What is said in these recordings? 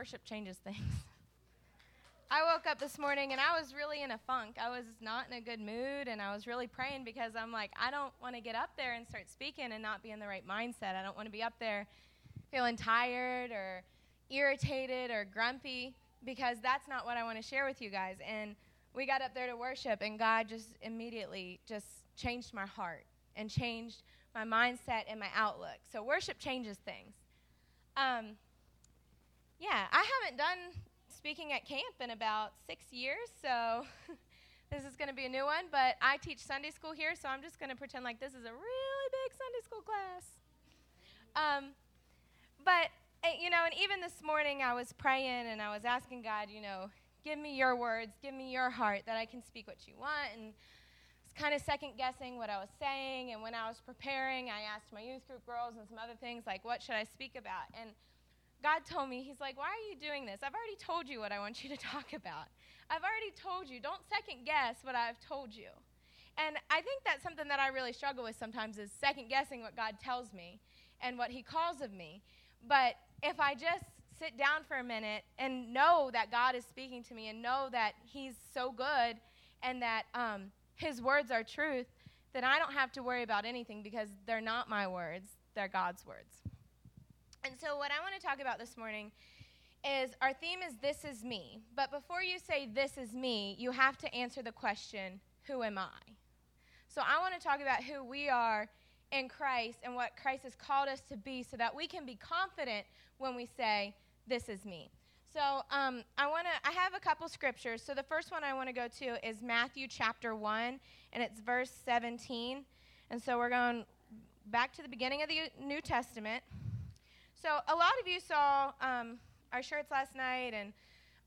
worship changes things. I woke up this morning and I was really in a funk. I was not in a good mood, and I was really praying because I'm like, I don't want to get up there and start speaking and not be in the right mindset. I don't want to be up there feeling tired or irritated or grumpy, because that's not what I want to share with you guys. And we got up there to worship, and God just immediately just changed my heart and changed my mindset and my outlook. So worship changes things. I haven't done speaking at camp in about 6 years, so this is going to be a new one. But I teach Sunday school here, so I'm just going to pretend like this is a really big Sunday school class. And even this morning I was praying and I was asking God, give me your words, give me your heart that I can speak what you want. And I was kind of second-guessing what I was saying. And when I was preparing, I asked my youth group girls and some other things, like, what should I speak about? And God told me, he's like, why are you doing this? I've already told you what I want you to talk about. I've already told you. Don't second-guess what I've told you. And I think that's something that I really struggle with sometimes, is second-guessing what God tells me and what he calls of me. But if I just sit down for a minute and know that God is speaking to me and know that he's so good and that his words are truth, then I don't have to worry about anything, because they're not my words, they're God's words. And so what I want to talk about this morning is, our theme is This Is Me. But before you say this is me, you have to answer the question, who am I? So I want to talk about who we are in Christ and what Christ has called us to be, so that we can be confident when we say, this is me. So I have a couple scriptures. So the first one I want to go to is Matthew chapter 1, and it's verse 17. And so we're going back to the beginning of the New Testament. So a lot of you saw our shirts last night, and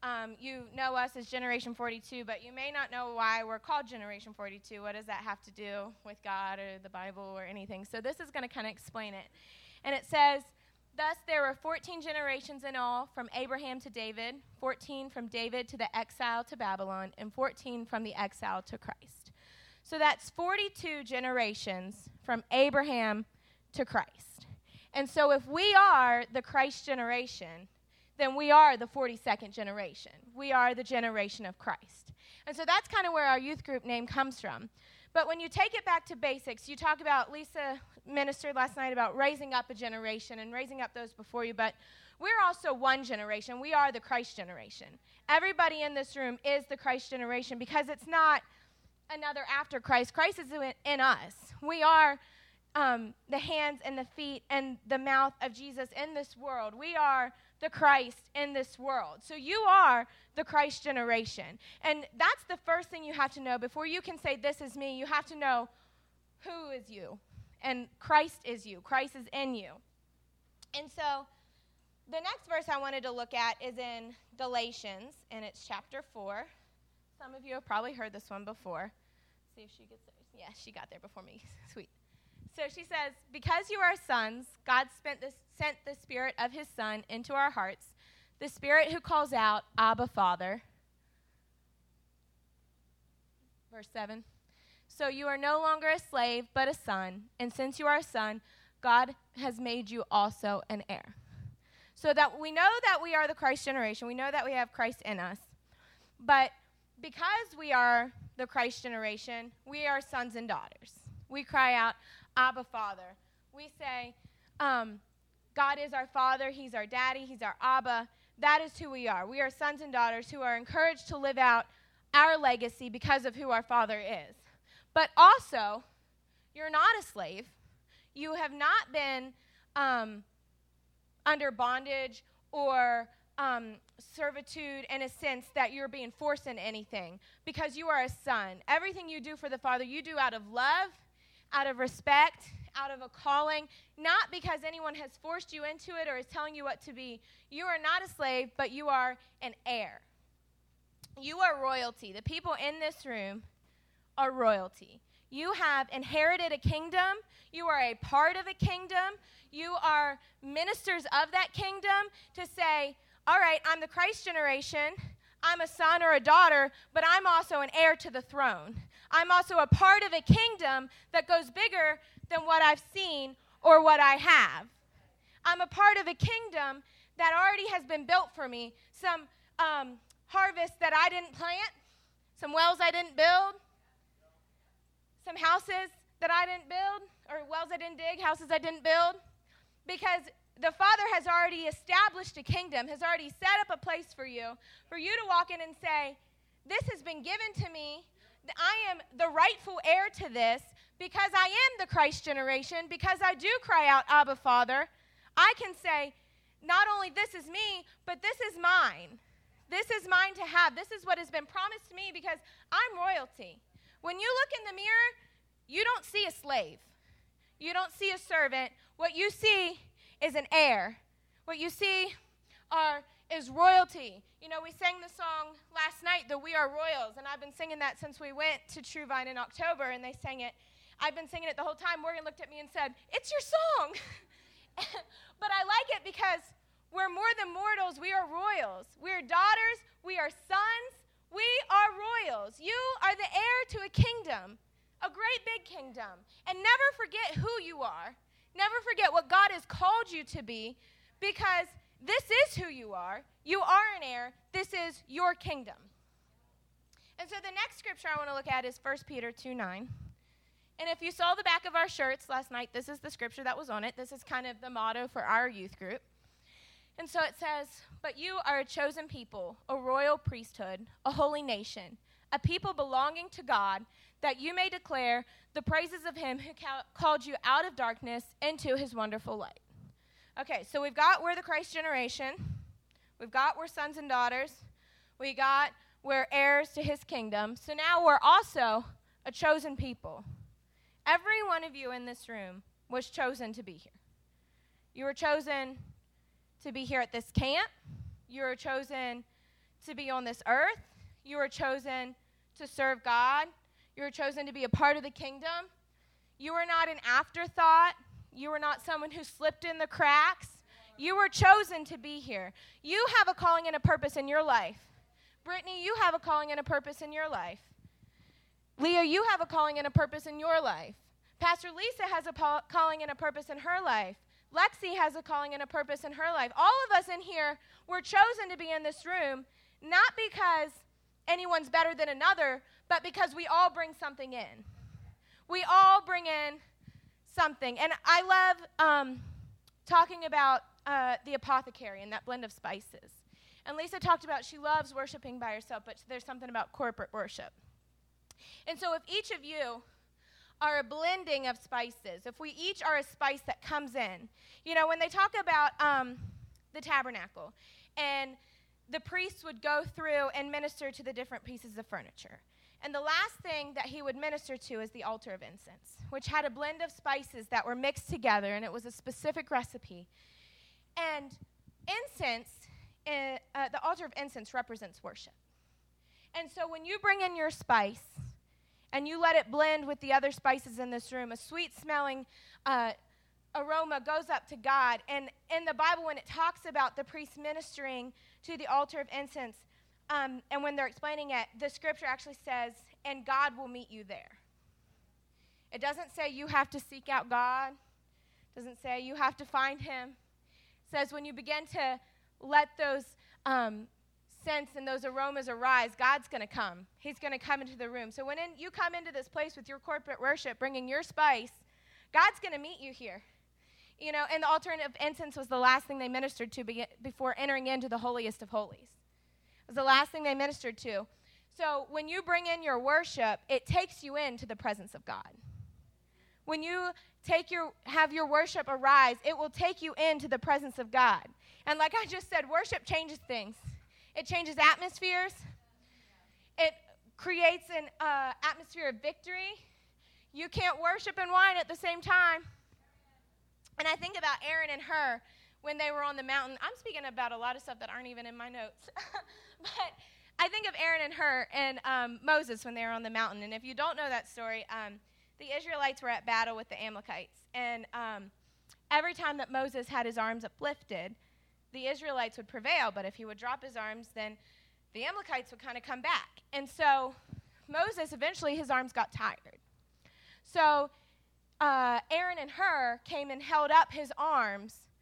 you know us as Generation 42, but you may not know why we're called Generation 42. What does that have to do with God or the Bible or anything? So this is going to kind of explain it. And it says, thus there were 14 generations in all, from Abraham to David, 14 from David to the exile to Babylon, and 14 from the exile to Christ. So that's 42 generations from Abraham to Christ. And so if we are the Christ generation, then we are the 42nd generation. We are the generation of Christ. And so that's kind of where our youth group name comes from. But when you take it back to basics, you talk about, Lisa ministered last night about raising up a generation and raising up those before you, but we're also one generation. We are the Christ generation. Everybody in this room is the Christ generation, because it's not another after Christ. Christ is in us. We are the hands and the feet and the mouth of Jesus in this world. We are the Christ in this world. So you are the Christ generation. And that's the first thing you have to know. Before you can say, this is me, you have to know who is you. And Christ is you. Christ is in you. And so the next verse I wanted to look at is in Galatians, and it's chapter 4. Some of you have probably heard this one before. See if she gets there. Yeah, she got there before me. Sweet. So she says, because you are sons, God sent the Spirit of his Son into our hearts, the Spirit who calls out, Abba, Father. Verse 7. So you are no longer a slave, but a son. And since you are a son, God has made you also an heir. So that we know that we are the Christ generation. We know that we have Christ in us. But because we are the Christ generation, we are sons and daughters. We cry out, Abba, Father. We say, God is our Father, he's our daddy, he's our Abba. That is who we are. We are sons and daughters who are encouraged to live out our legacy because of who our Father is. But also, you're not a slave. You have not been under bondage or servitude in a sense that you're being forced into anything, because you are a son. Everything you do for the Father, you do out of love, out of respect, out of a calling, not because anyone has forced you into it or is telling you what to be. You are not a slave, but you are an heir. You are royalty. The people in this room are royalty. You have inherited a kingdom. You are a part of a kingdom. You are ministers of that kingdom to say, all right, I'm the Christ generation. I'm a son or a daughter, but I'm also an heir to the throne. I'm also a part of a kingdom that goes bigger than what I've seen or what I have. I'm a part of a kingdom that already has been built for me, some harvest that I didn't plant, some wells I didn't build, some houses that I didn't build, or wells I didn't dig, houses I didn't build, because the Father has already established a kingdom, has already set up a place for you to walk in and say, this has been given to me. I am the rightful heir to this because I am the Christ generation, because I do cry out, Abba, Father. I can say, not only this is me, but this is mine. This is mine to have. This is what has been promised to me because I'm royalty. When you look in the mirror, you don't see a slave. You don't see a servant. What you see is an heir. What you see is royalty. You know, we sang the song last night, the We Are Royals, and I've been singing that since we went to True Vine in October, and they sang it. I've been singing it the whole time. Morgan looked at me and said, it's your song. But I like it because we're more than mortals. We are royals. We are daughters. We are sons. We are royals. You are the heir to a kingdom, a great big kingdom. And never forget who you are. Never forget what God has called you to be, because this is who you are. You are an heir. This is your kingdom. And so the next scripture I want to look at is 1 Peter 2:9. And if you saw the back of our shirts last night, this is the scripture that was on it. This is kind of the motto for our youth group. And so it says, but you are a chosen people, a royal priesthood, a holy nation, a people belonging to God, that you may declare the praises of him who called you out of darkness into his wonderful light. Okay, so we're the Christ generation. We've got we're sons and daughters. We're heirs to his kingdom. So now we're also a chosen people. Every one of you in this room was chosen to be here. You were chosen to be here at this camp. You were chosen to be on this earth. You were chosen to serve God. You were chosen to be a part of the kingdom. You were not an afterthought. You were not someone who slipped in the cracks. You were chosen to be here. You have a calling and a purpose in your life. Brittany, you have a calling and a purpose in your life. Leah, you have a calling and a purpose in your life. Pastor Lisa has a calling and a purpose in her life. Lexi has a calling and a purpose in her life. All of us in here were chosen to be in this room, not because anyone's better than another, but because we all bring something in. We all bring in something. And I love talking about the apothecary and that blend of spices. And Lisa talked about she loves worshiping by herself, but there's something about corporate worship. And so if each of you are a blending of spices, if we each are a spice that comes in, you know, when they talk about the tabernacle, and the priests would go through and minister to the different pieces of furniture. And the last thing that he would minister to is the altar of incense, which had a blend of spices that were mixed together, and it was a specific recipe. And incense, the altar of incense represents worship. And so when you bring in your spice and you let it blend with the other spices in this room, a sweet-smelling aroma goes up to God. And in the Bible, when it talks about the priest ministering to the altar of incense, and when they're explaining it, the scripture actually says, and God will meet you there. It doesn't say you have to seek out God. It doesn't say you have to find him. It says when you begin to let those scents and those aromas arise, God's going to come. He's going to come into the room. So when you come into this place with your corporate worship, bringing your spice, God's going to meet you here. You know, and the altar of incense was the last thing they ministered to before entering into the holiest of holies. It was the last thing they ministered to. So when you bring in your worship, it takes you into the presence of God. When you have your worship arise, it will take you into the presence of God. And like I just said, worship changes things. It changes atmospheres. It creates an atmosphere of victory. You can't worship and whine at the same time. And I think about Aaron and Hur when they were on the mountain. I'm speaking about a lot of stuff that aren't even in my notes. But I think of Aaron and Hur and Moses when they were on the mountain. And if you don't know that story, the Israelites were at battle with the Amalekites. And every time that Moses had his arms uplifted, the Israelites would prevail. But if he would drop his arms, then the Amalekites would kind of come back. And so Moses, eventually his arms got tired. So Aaron and Hur came and held up his arms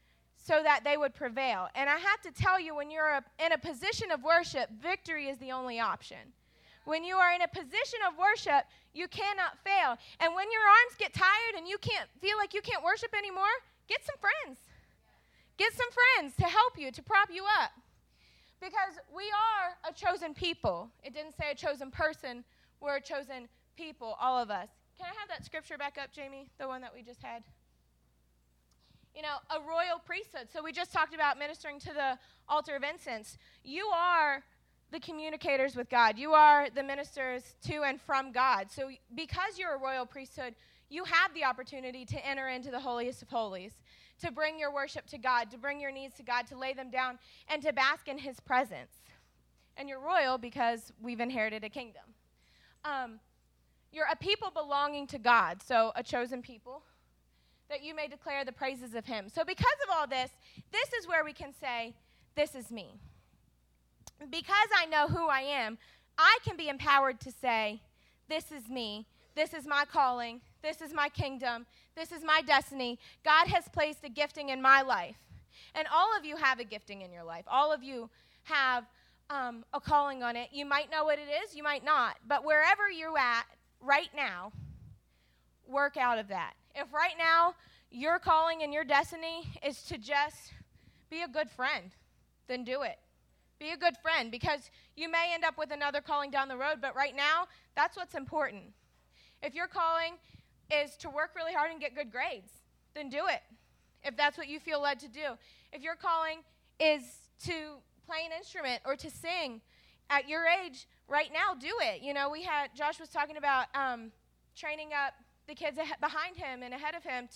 so that they would prevail. And I have to tell you, when you're in a position of worship, victory is the only option. When you are in a position of worship, you cannot fail. And when your arms get tired and you can't feel like you can't worship anymore, get some friends. Get some friends to help you, to prop you up. Because we are a chosen people. It didn't say a chosen person. We're a chosen people, all of us. Can I have that scripture back up, Jamie? The one that we just had. You know, a royal priesthood. So we just talked about ministering to the altar of incense. You are the communicators with God. You are the ministers to and from God. So because you're a royal priesthood, you have the opportunity to enter into the holiest of holies, to bring your worship to God, to bring your needs to God, to lay them down, and to bask in his presence. And you're royal because we've inherited a kingdom. You're a people belonging to God, so a chosen people, that you may declare the praises of him. So because of all this, this is where we can say, this is me. Because I know who I am, I can be empowered to say, this is me, this is my calling, this is my kingdom, this is my destiny. God has placed a gifting in my life. And all of you have a gifting in your life. All of you have a calling on it. You might know what it is, you might not. But wherever you're at right now, work out of that. If right now your calling and your destiny is to just be a good friend, then do it. Be a good friend, because you may end up with another calling down the road, but right now, that's what's important. If your calling is to work really hard and get good grades, then do it, if that's what you feel led to do. If your calling is to play an instrument or to sing at your age right now, do it. You know, Josh was talking about training up the kids behind him and ahead of him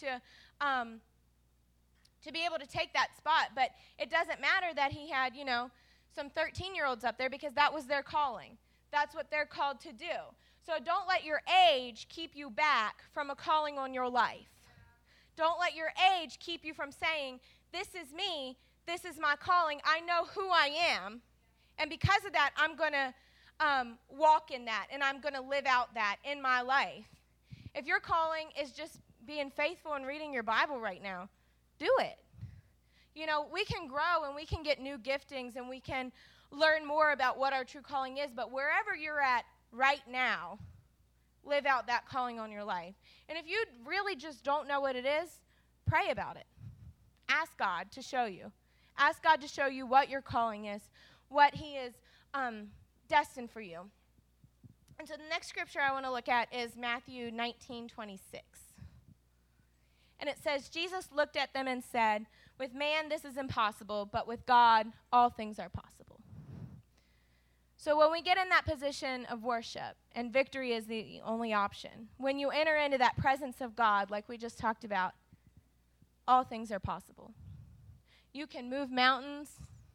to be able to take that spot. But it doesn't matter that he had, some 13-year-olds up there, because that was their calling. That's what they're called to do. So don't let your age keep you back from a calling on your life. Don't let your age keep you from saying, this is me, this is my calling, I know who I am, and because of that, I'm going to walk in that, and I'm going to live out that in my life. If your calling is just being faithful and reading your Bible right now, do it. We can grow and we can get new giftings and we can learn more about what our true calling is, but wherever you're at right now, live out that calling on your life. And if you really just don't know what it is, pray about it. Ask God to show you. Ask God to show you what your calling is, what he is destined for you. And so the next scripture I want to look at is Matthew 19:26. And it says, Jesus looked at them and said, with man this is impossible, but with God all things are possible. So when we get in that position of worship, and victory is the only option, when you enter into that presence of God, like we just talked about, all things are possible. You can move mountains.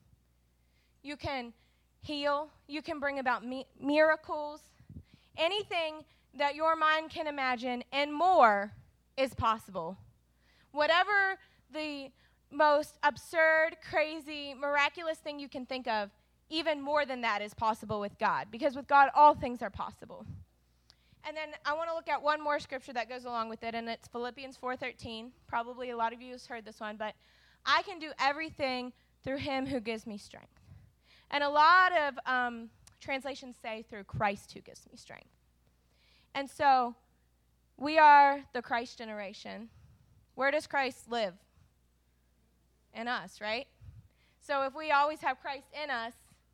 You can heal. You can bring about miracles. Anything that your mind can imagine and more is possible. Whatever the most absurd, crazy, miraculous thing you can think of, even more than that is possible with God, because with God, all things are possible. And then I want to look at one more scripture that goes along with it, and it's Philippians 4:13. Probably a lot of you have heard this one, but I can do everything through him who gives me strength. And a lot of translations say through Christ who gives me strength. And so we are the Christ generation. Where does Christ live? In us, right? So if we always have Christ in us,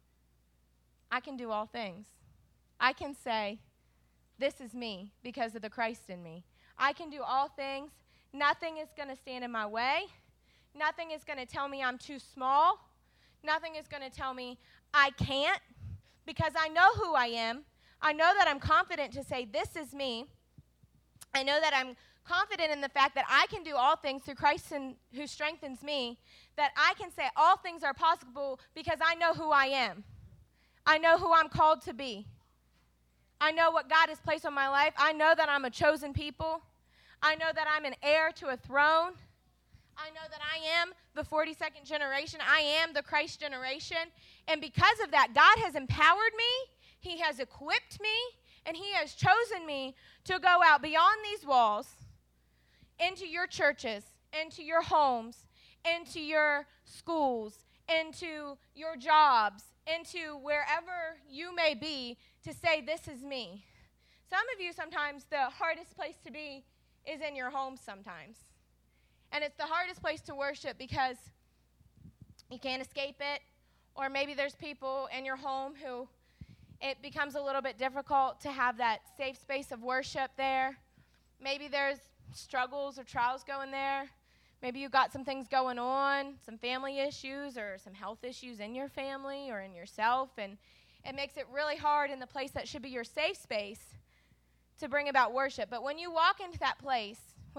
I can do all things. I can say, this is me because of the Christ in me. I can do all things. Nothing is going to stand in my way. Nothing is going to tell me I'm too small. Nothing is going to tell me I can't, because I know who I am. I know that I'm confident to say, this is me. I know that I'm confident in the fact that I can do all things through Christ who strengthens me, that I can say all things are possible because I know who I am. I know who I'm called to be. I know what God has placed on my life. I know that I'm a chosen people. I know that I'm an heir to a throne. I know that I am the 42nd generation. I am the Christ generation. And because of that, God has empowered me. He has equipped me. And he has chosen me to go out beyond these walls into your churches, into your homes, into your schools, into your jobs, into wherever you may be, to say, this is me. Some of you, sometimes the hardest place to be is in your home sometimes. And it's the hardest place to worship because you can't escape it. Or maybe there's people in your home who it becomes a little bit difficult to have that safe space of worship there. Maybe there's struggles or trials going there. Maybe you've got some things going on, some family issues or some health issues in your family or in yourself, and it makes it really hard in the place that should be your safe space to bring about worship. But when you walk into that place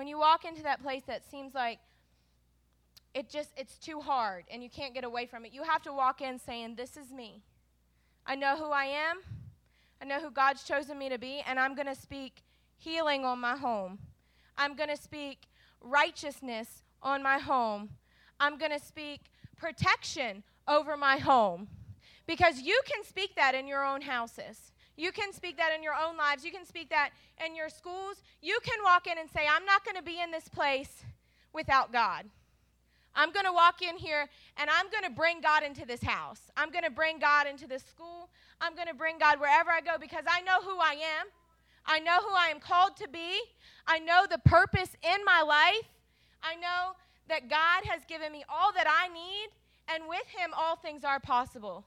that seems like it's too hard and you can't get away from it, you have to walk in saying, this is me. I know who I am. I know who God's chosen me to be, and I'm going to speak healing on my home. I'm going to speak righteousness on my home. I'm going to speak protection over my home. Because you can speak that in your own houses. You can speak that in your own lives. You can speak that in your schools. You can walk in and say, I'm not going to be in this place without God. I'm going to walk in here, and I'm going to bring God into this house. I'm going to bring God into this school. I'm going to bring God wherever I go because I know who I am. I know who I am called to be. I know the purpose in my life. I know that God has given me all that I need, and with him all things are possible.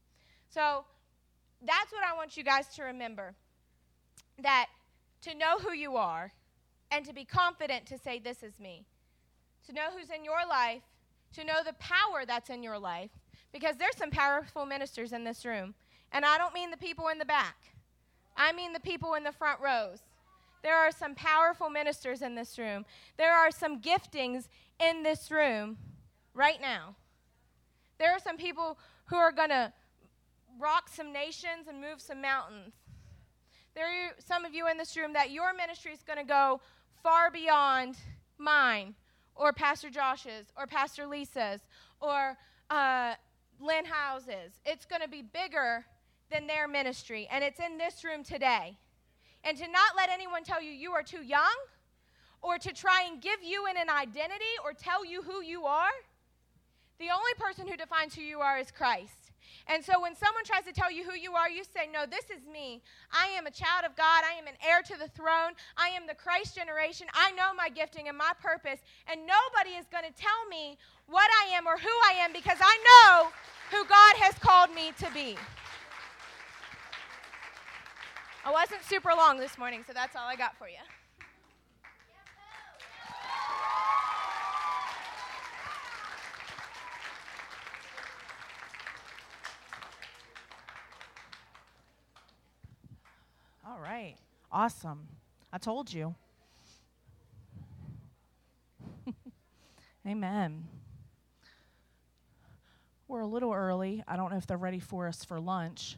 So that's what I want you guys to remember, that to know who you are and to be confident to say, this is me. To know who's in your life, to know the power that's in your life, because there's some powerful ministers in this room. And I don't mean the people in the back. I mean the people in the front rows. There are some powerful ministers in this room. There are some giftings in this room right now. There are some people who are going to rock some nations and move some mountains. There are some of you in this room that your ministry is going to go far beyond mine, or Pastor Josh's, or Pastor Lisa's, or Lynn House's. It's going to be bigger than their ministry, and it's in this room today. And to not let anyone tell you you are too young, or to try and give you an identity or tell you who you are. The only person who defines who you are is Christ. And so when someone tries to tell you who you are, you say, no, this is me. I am a child of God. I am an heir to the throne. I am the Christ generation. I know my gifting and my purpose, and nobody is going to tell me what I am or who I am because I know who God has called me to be. I wasn't super long this morning, so that's all I got for you. All right. Awesome. I told you. Amen. We're a little early. I don't know if they're ready for us for lunch.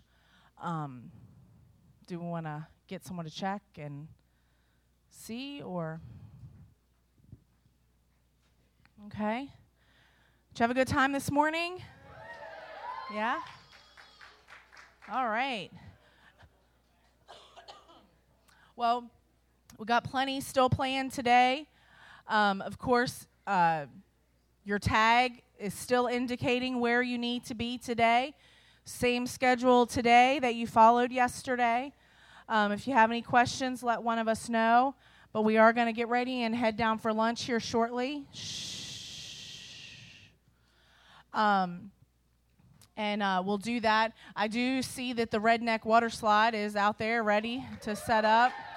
Do we want to get someone to check and see, or? Okay. Did you have a good time this morning? Yeah? All right. Well, we got plenty still planned today. Of course, your tag is still indicating where you need to be today. Same schedule today that you followed yesterday. If you have any questions, let one of us know. But we are going to get ready and head down for lunch here shortly. And we'll do that. I do see that the Redneck water slide is out there ready to set up.